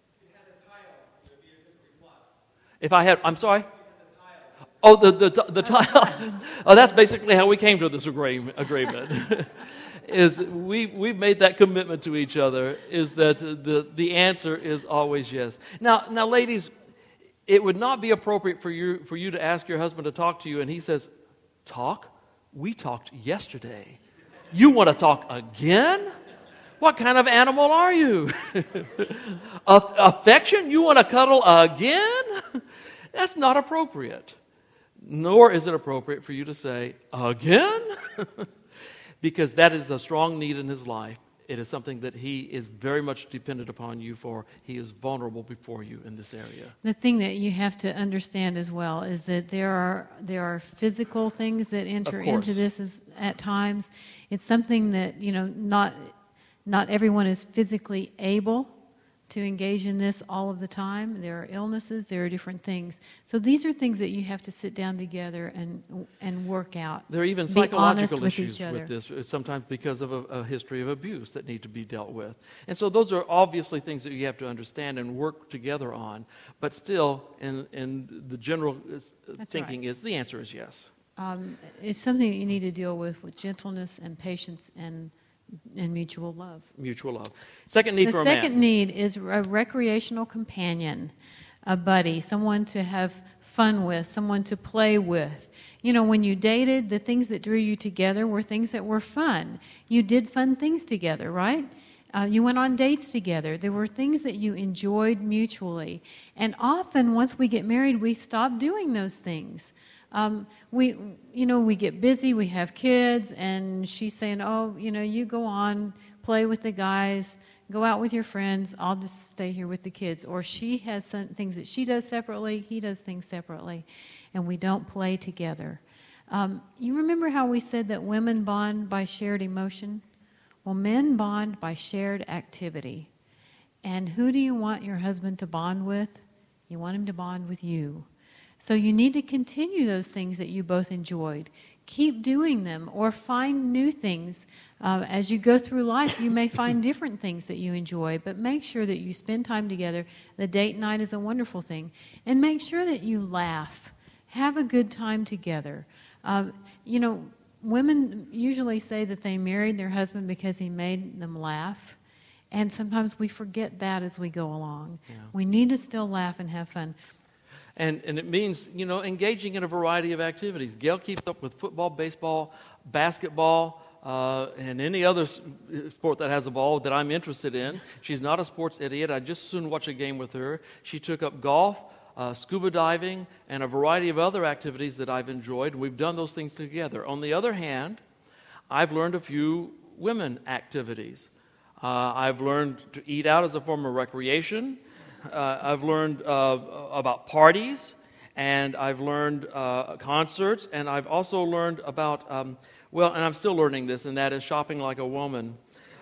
If I had, I'm sorry? Oh, the tile. Oh, that's basically how we came to this agreement. Is we've made that commitment to each other, is that the answer is always yes. Now, ladies, it would not be appropriate for you to ask your husband to talk to you, and he says, "Talk? We talked yesterday. You want to talk again? What kind of animal are you? Affection? You want to cuddle again? That's not appropriate. Nor is it appropriate for you to say, again? Because that is a strong need in his life. It is something that he is very much dependent upon you for. He is vulnerable before you in this area. The thing that you have to understand as well is that there are physical things that enter into this at times. It's something that, not everyone is physically able to engage in this all of the time. There are illnesses, there are different things. So these are things that you have to sit down together and work out. There are even psychological issues with this, sometimes because of a history of abuse that need to be dealt with. And so those are obviously things that you have to understand and work together on. But still, in the general thinking is, the answer is yes. It's something that you need to deal with gentleness and patience and mutual love. Mutual love. Second need for a man. The second need is a recreational companion, a buddy, someone to have fun with, someone to play with. When you dated, the things that drew you together were things that were fun. You did fun things together, right? You went on dates together. There were things that you enjoyed mutually. And often, once we get married, we stop doing those things. We get busy, we have kids, and she's saying, you go on, play with the guys, go out with your friends, I'll just stay here with the kids. Or she has some things that she does separately, he does things separately, and we don't play together. You remember how we said that women bond by shared emotion? Well, men bond by shared activity. And who do you want your husband to bond with? You want him to bond with you. So you need to continue those things that you both enjoyed. Keep doing them or find new things. As you go through life, you may find different things that you enjoy, but make sure that you spend time together. The date night is a wonderful thing. And make sure that you laugh. Have a good time together. Women usually say that they married their husband because he made them laugh. And sometimes we forget that as we go along. Yeah. We need to still laugh and have fun. And it means, engaging in a variety of activities. Gail keeps up with football, baseball, basketball, and any other sport that has a ball that I'm interested in. She's not a sports idiot. I'd just soon watch a game with her. She took up golf, scuba diving, and a variety of other activities that I've enjoyed. We've done those things together. On the other hand, I've learned a few women activities. I've learned to eat out as a form of recreation. I've learned about parties, and I've learned concerts, and I've also learned about, and I'm still learning this, and that is shopping like a woman.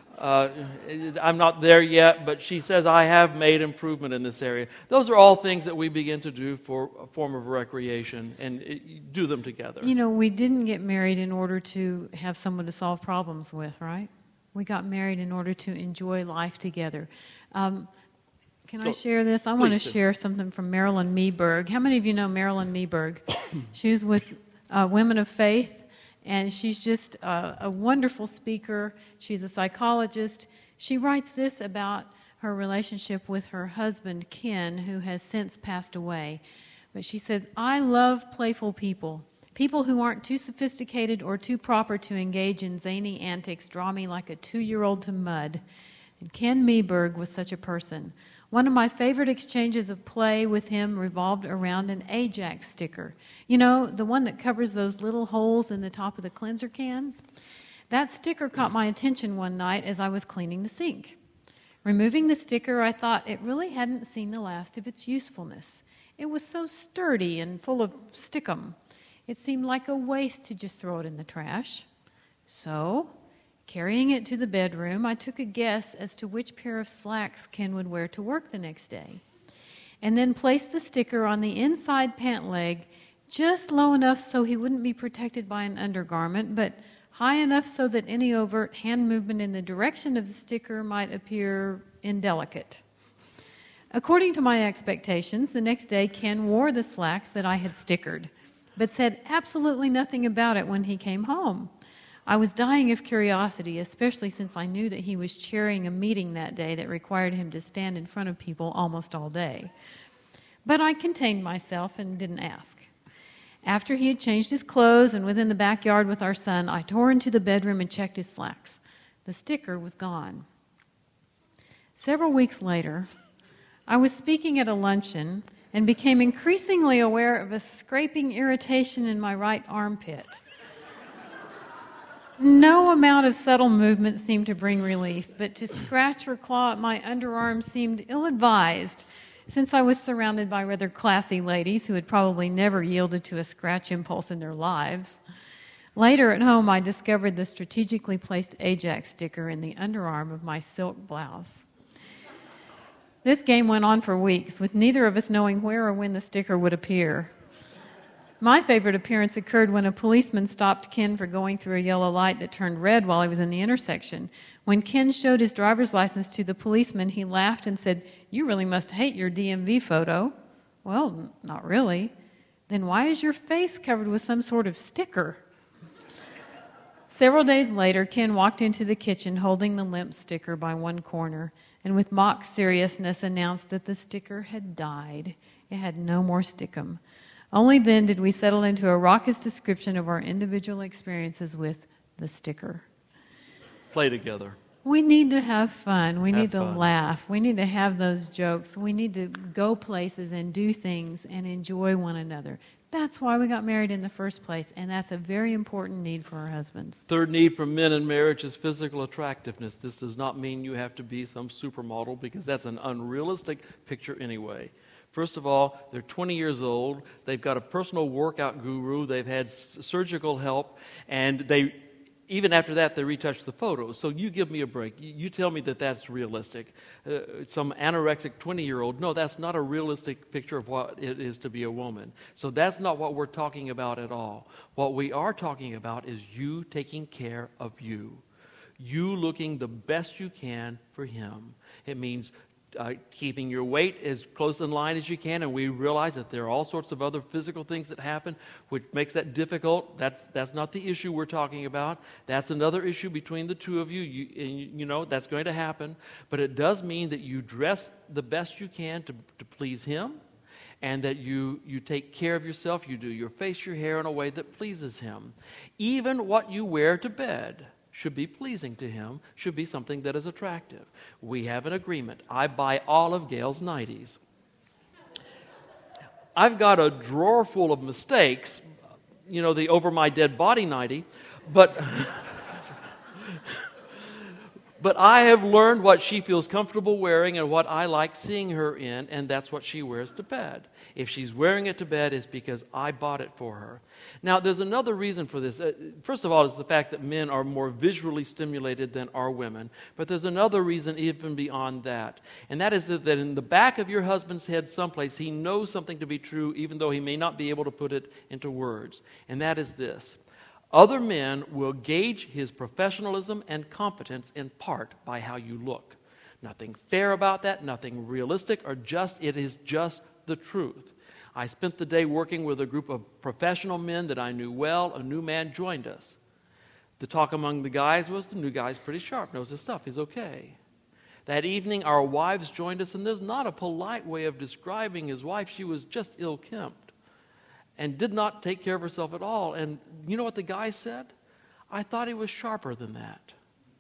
I'm not there yet, but she says I have made improvement in this area. Those are all things that we begin to do for a form of recreation, and do them together. We didn't get married in order to have someone to solve problems with, right? We got married in order to enjoy life together. Can I share this? I want to share something from Marilyn Meeberg. How many of you know Marilyn Meeberg? She's with Women of Faith, and she's just a wonderful speaker. She's a psychologist. She writes this about her relationship with her husband, Ken, who has since passed away. But she says, I love playful people. People who aren't too sophisticated or too proper to engage in zany antics draw me like a 2-year-old to mud. And Ken Meeberg was such a person. One of my favorite exchanges of play with him revolved around an Ajax sticker. The one that covers those little holes in the top of the cleanser can? That sticker caught my attention one night as I was cleaning the sink. Removing the sticker, I thought it really hadn't seen the last of its usefulness. It was so sturdy and full of stickum. It seemed like a waste to just throw it in the trash. So, carrying it to the bedroom, I took a guess as to which pair of slacks Ken would wear to work the next day, and then placed the sticker on the inside pant leg just low enough so he wouldn't be protected by an undergarment, but high enough so that any overt hand movement in the direction of the sticker might appear indelicate. According to my expectations, the next day Ken wore the slacks that I had stickered, but said absolutely nothing about it when he came home. I was dying of curiosity, especially since I knew that he was chairing a meeting that day that required him to stand in front of people almost all day. But I contained myself and didn't ask. After he had changed his clothes and was in the backyard with our son, I tore into the bedroom and checked his slacks. The sticker was gone. Several weeks later, I was speaking at a luncheon and became increasingly aware of a scraping irritation in my right armpit. No amount of subtle movement seemed to bring relief, but to scratch or claw at my underarm seemed ill-advised, since I was surrounded by rather classy ladies who had probably never yielded to a scratch impulse in their lives. Later at home, I discovered the strategically placed Ajax sticker in the underarm of my silk blouse. This game went on for weeks, with neither of us knowing where or when the sticker would appear. My favorite appearance occurred when a policeman stopped Ken for going through a yellow light that turned red while he was in the intersection. When Ken showed his driver's license to the policeman, he laughed and said, "You really must hate your DMV photo." "Well, not really." "Then why is your face covered with some sort of sticker?" Several days later, Ken walked into the kitchen holding the limp sticker by one corner and with mock seriousness announced that the sticker had died. It had no more stickum. Only then did we settle into a raucous description of our individual experiences with the sticker. Play together. We need to have fun. We Have need to fun. laugh. We need to have those jokes. We need to go places and do things and enjoy one another. That's why we got married in the first place, and that's a very important need for our husbands. Third need for men in marriage is physical attractiveness. This does not mean you have to be some supermodel, because that's an unrealistic picture anyway. First of all, they're 20 years old. They've got a personal workout guru. They've had surgical help, and even after that, they retouch the photos. So you give me a break. You tell me that that's realistic. Some anorexic 20-year-old, no, that's not a realistic picture of what it is to be a woman. So that's not what we're talking about at all. What we are talking about is you taking care of you. You looking the best you can for him. It means keeping your weight as close in line as you can, and we realize that there are all sorts of other physical things that happen which makes that difficult. That's not the issue we're talking about. That's another issue between the two of you. You know that's going to happen, but it does mean that you dress the best you can to please him, and that you take care of yourself. You do your face, your hair in a way that pleases him. Even what you wear to bed should be pleasing to him, should be something that is attractive. We have an agreement. I buy all of Gail's 90s. I've got a drawer full of mistakes, the over my dead body 90, but but I have learned what she feels comfortable wearing and what I like seeing her in, and that's what she wears to bed. If she's wearing it to bed, it's because I bought it for her. Now, there's another reason for this. First of all, it's the fact that men are more visually stimulated than are women. But there's another reason even beyond that. And that is that in the back of your husband's head someplace, he knows something to be true, even though he may not be able to put it into words. And that is this. Other men will gauge his professionalism and competence in part by how you look. Nothing fair about that, nothing realistic, it is just the truth. I spent the day working with a group of professional men that I knew well. A new man joined us. The talk among the guys was, the new guy's pretty sharp, knows his stuff, he's okay. That evening, our wives joined us, and there's not a polite way of describing his wife. She was just ill-kempt and did not take care of herself at all. And you know what the guy said? I thought he was sharper than that.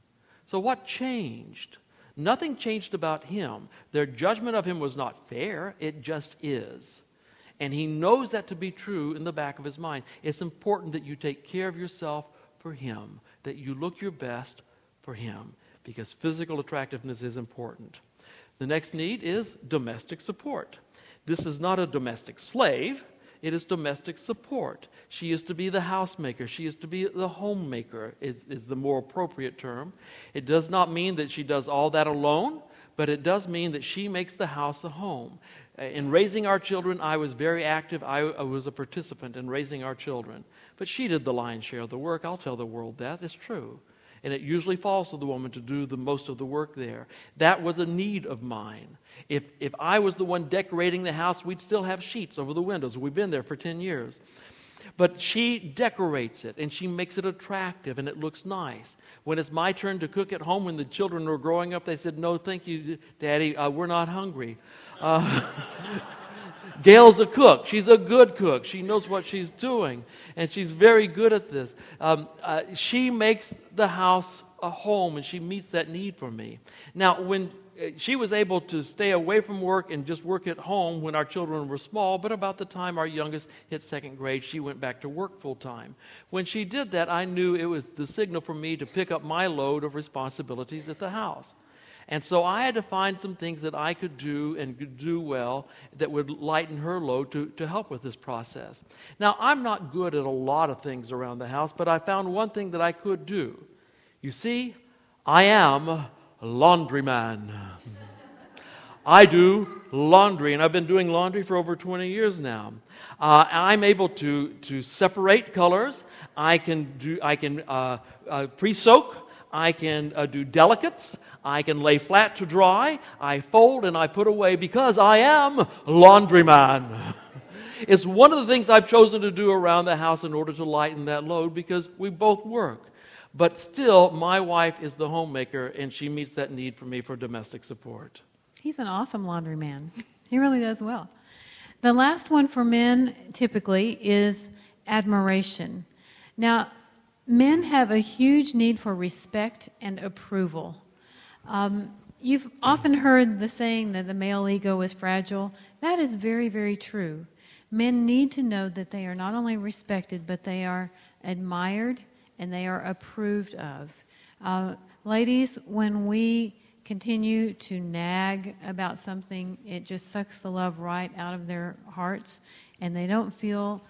So what changed? Nothing changed about him. Their judgment of him was not fair. It just is. And he knows that to be true in the back of his mind. It's important that you take care of yourself for him, that you look your best for him, because physical attractiveness is important. The next need is domestic support. This is not a domestic slave. It is domestic support. She is to be the housemaker. She is to be the homemaker, is the more appropriate term. It does not mean that she does all that alone, but it does mean that she makes the house a home. In raising our children, I was very active. I was a participant in raising our children. But she did the lion's share of the work. I'll tell the world that. It's true. And it usually falls to the woman to do the most of the work there. That was a need of mine. If I was the one decorating the house, we'd still have sheets over the windows. We've been there for 10 years. But she decorates it, and she makes it attractive, and it looks nice. When it's my turn to cook at home, when the children were growing up, they said, "No, thank you, Daddy, we're not hungry." Gail's a cook. She's a good cook. She knows what she's doing, and she's very good at this. She makes the house a home, and she meets that need for me. Now, when she was able to stay away from work and just work at home when our children were small, but about the time our youngest hit second grade, she went back to work full time. When she did that, I knew it was the signal for me to pick up my load of responsibilities at the house. And so I had to find some things that I could do and could do well that would lighten her load to help with this process. Now, I'm not good at a lot of things around the house, but I found one thing that I could do. You see, I am a laundryman. I do laundry, and I've been doing laundry for over 20 years now. I'm able to separate colors. I can pre-soak. I can do delicates. I can lay flat to dry. I fold and I put away because I am a laundryman. It's one of the things I've chosen to do around the house in order to lighten that load because we both work. But still, my wife is the homemaker, and she meets that need for me for domestic support. He's an awesome laundryman. He really does well. The last one for men, typically, is admiration. Now, men have a huge need for respect and approval. You've often heard the saying that the male ego is fragile. That is very, very true. Men need to know that they are not only respected, but they are admired and they are approved of. Ladies, when we continue to nag about something, it just sucks the love right out of their hearts, and they don't feel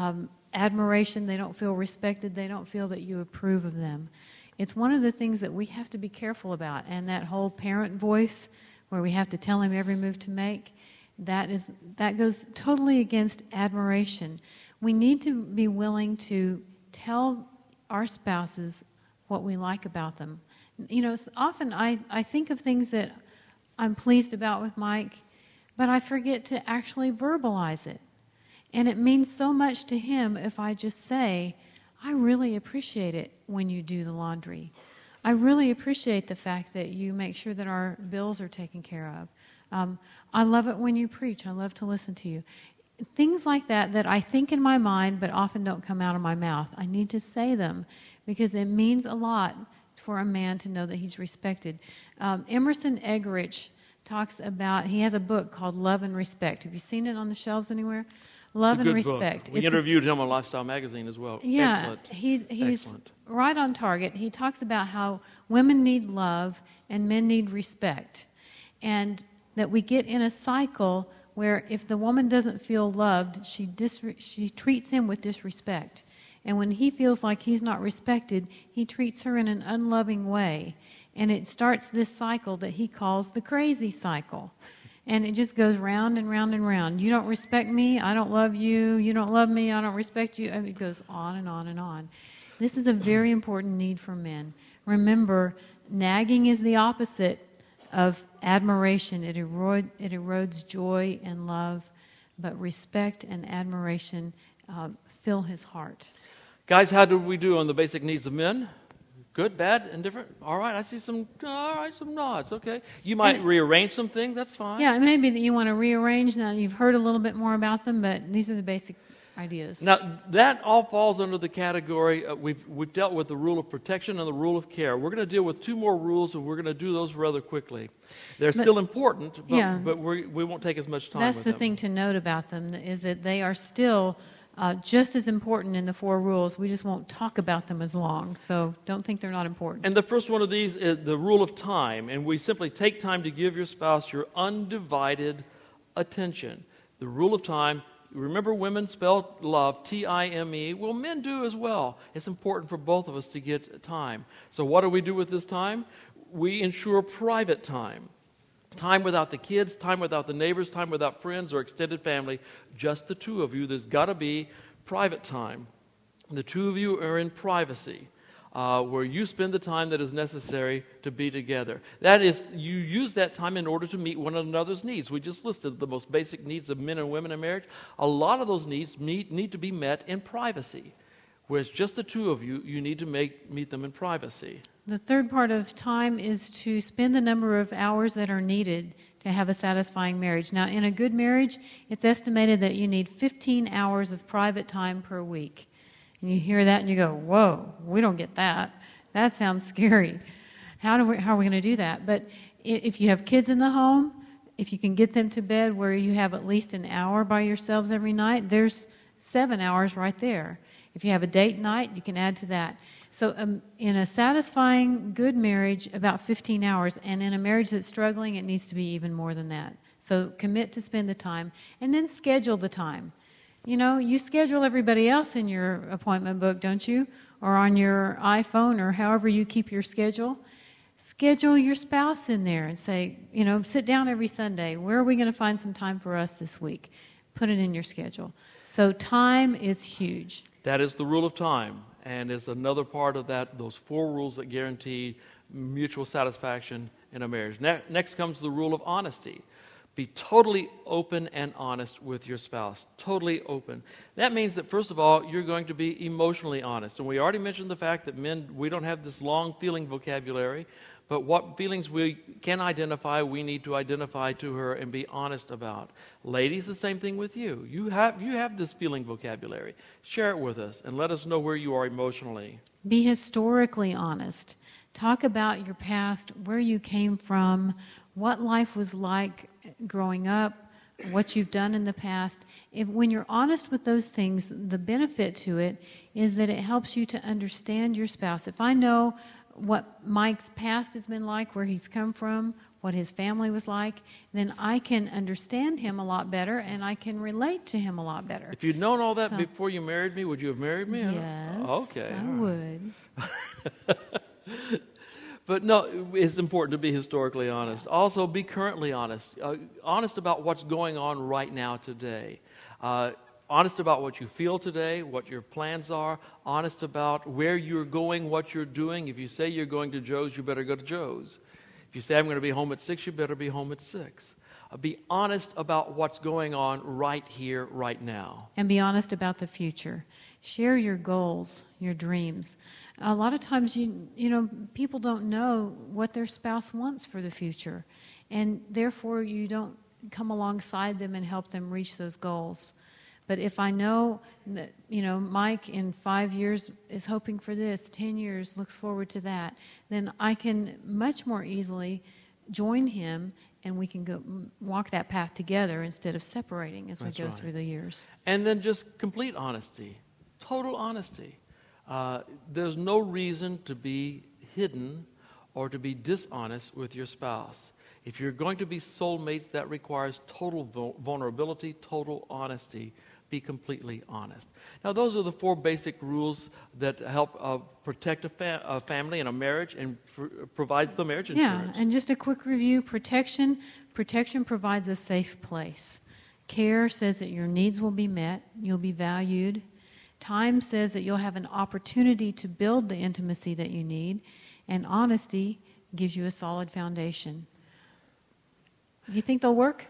admiration, they don't feel respected, they don't feel that you approve of them. It's one of the things that we have to be careful about, and that whole parent voice where we have to tell him every move to make, that goes totally against admiration. We need to be willing to tell our spouses what we like about them. You know, often I think of things that I'm pleased about with Mike, but I forget to actually verbalize it. And it means so much to him if I just say, I really appreciate it when you do the laundry. I really appreciate the fact that you make sure that our bills are taken care of. I love it when you preach. I love to listen to you. Things like that I think in my mind but often don't come out of my mouth. I need to say them because it means a lot for a man to know that he's respected. Emerson Eggerichs talks about, he has a book called Love and Respect. Have you seen it on the shelves anywhere? Love and Respect. We interviewed him on Lifestyle Magazine as well. Yeah, Excellent. he's Excellent. Right on target. He talks about how women need love and men need respect. And that we get in a cycle where if the woman doesn't feel loved, she treats him with disrespect. And when he feels like he's not respected, he treats her in an unloving way. And it starts this cycle that he calls the crazy cycle. And it just goes round and round and round. You don't respect me, I don't love you. You don't love me, I don't respect you. It goes on and on and on. This is a very important need for men. Remember, nagging is the opposite of admiration. It erodes joy and love, but respect and admiration fill his heart. Guys, how did we do on the basic needs of men? Good, bad, indifferent? All right, I see some nods, okay. You might rearrange some things, that's fine. Yeah, it may be that you want to rearrange. Now, you've heard a little bit more about them, but these are the basic ideas. Now, that all falls under the category, we've dealt with the rule of protection and the rule of care. We're going to deal with two more rules, and we're going to do those rather quickly. They're still important, but we won't take as much time That's with the them. thing to note about them, is that they are still just as important in the four rules. We just won't talk about them as long, so don't think they're not important. And the first one of these is the rule of time, and we simply take time to give your spouse your undivided attention. The rule of time, remember women spell love, T-I-M-E. Well, men do as well. It's important for both of us to get time. So what do we do with this time? We ensure private time. Time without the kids, time without the neighbors, time without friends or extended family. Just the two of you. There's got to be private time. The two of you are in privacy, where you spend the time that is necessary to be together. That is, you use that time in order to meet one another's needs. We just listed the most basic needs of men and women in marriage. A lot of those needs need to be met in privacy. Whereas just the two of you, you need to meet them in privacy. The third part of time is to spend the number of hours that are needed to have a satisfying marriage. Now, in a good marriage, it's estimated that you need 15 hours of private time per week. And you hear that and you go, whoa, we don't get that. That sounds scary. How are we going to do that? But if you have kids in the home, if you can get them to bed where you have at least an hour by yourselves every night, there's 7 hours right there. If you have a date night, you can add to that. So in a satisfying, good marriage, about 15 hours. And in a marriage that's struggling, it needs to be even more than that. So commit to spend the time. And then schedule the time. You know, you schedule everybody else in your appointment book, don't you? Or on your iPhone or however you keep your schedule. Schedule your spouse in there and say, you know, sit down every Sunday. Where are we going to find some time for us this week? Put it in your schedule. So time is huge. That is the rule of time, and is another part of that, those 4 rules that guarantee mutual satisfaction in a marriage. Next comes the rule of honesty. Be totally open and honest with your spouse. Totally open. That means that, first of all, you're going to be emotionally honest. And we already mentioned the fact that men, we don't have this long feeling vocabulary, but what feelings we can identify, we need to identify to her and be honest about. Ladies, the same thing with you. You have this feeling vocabulary. Share it with us and let us know where you are emotionally. Be historically honest. Talk about your past, where you came from, what life was like growing up, what you've done in the past. When you're honest with those things, the benefit to it is that it helps you to understand your spouse. If I know what Mike's past has been like, where he's come from, what his family was like, then I can understand him a lot better and I can relate to him a lot better. If you'd known all that before you married me, would you have married me? Yes, okay, I would. But no, it's important to be historically honest. Also, be currently honest. Honest about what's going on right now today. Honest about what you feel today, what your plans are. Honest about where you're going, what you're doing. If you say you're going to Joe's, you better go to Joe's. If you say I'm going to be home at 6, you better be home at 6. Be honest about what's going on right here, right now. And be honest about the future. Share your goals, your dreams. A lot of times, you know, people don't know what their spouse wants for the future. And therefore, you don't come alongside them and help them reach those goals. But if I know that, you know, Mike in 5 years is hoping for this, 10 years looks forward to that, then I can much more easily join him and we can go walk that path together instead of separating as we go through the years. And then just complete honesty, total honesty. There's no reason to be hidden or to be dishonest with your spouse. If you're going to be soulmates, that requires total vulnerability, total honesty. Be completely honest. Now, those are the 4 basic rules that help protect a family and a marriage and provides the marriage insurance. Yeah, and just a quick review. Protection provides a safe place. Care says that your needs will be met, you'll be valued. Time says that you'll have an opportunity to build the intimacy that you need. And honesty gives you a solid foundation. Do you think they'll work?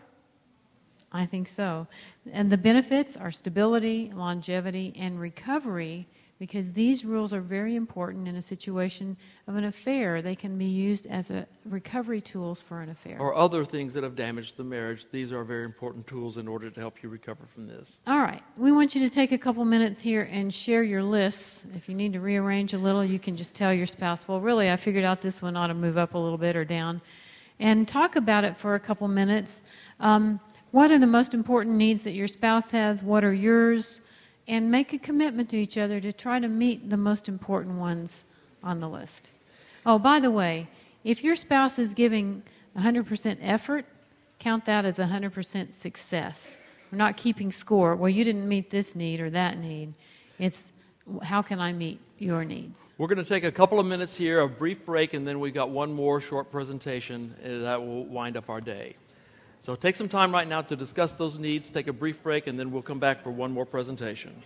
I think so. And the benefits are stability, longevity, and recovery, because these rules are very important in a situation of an affair. They can be used as a recovery tools for an affair. Or other things that have damaged the marriage. These are very important tools in order to help you recover from this. All right. We want you to take a couple minutes here and share your lists. If you need to rearrange a little, you can just tell your spouse, well, really, I figured out this one ought to move up a little bit or down. And talk about it for a couple minutes. What are the most important needs that your spouse has? What are yours? And make a commitment to each other to try to meet the most important ones on the list. Oh, by the way, if your spouse is giving 100% effort, count that as 100% success. We're not keeping score. Well, you didn't meet this need or that need. It's how can I meet your needs? We're going to take a couple of minutes here, a brief break, and then we've got one more short presentation that will wind up our day. So take some time right now to discuss those needs, take a brief break, and then we'll come back for one more presentation.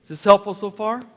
Is this helpful so far?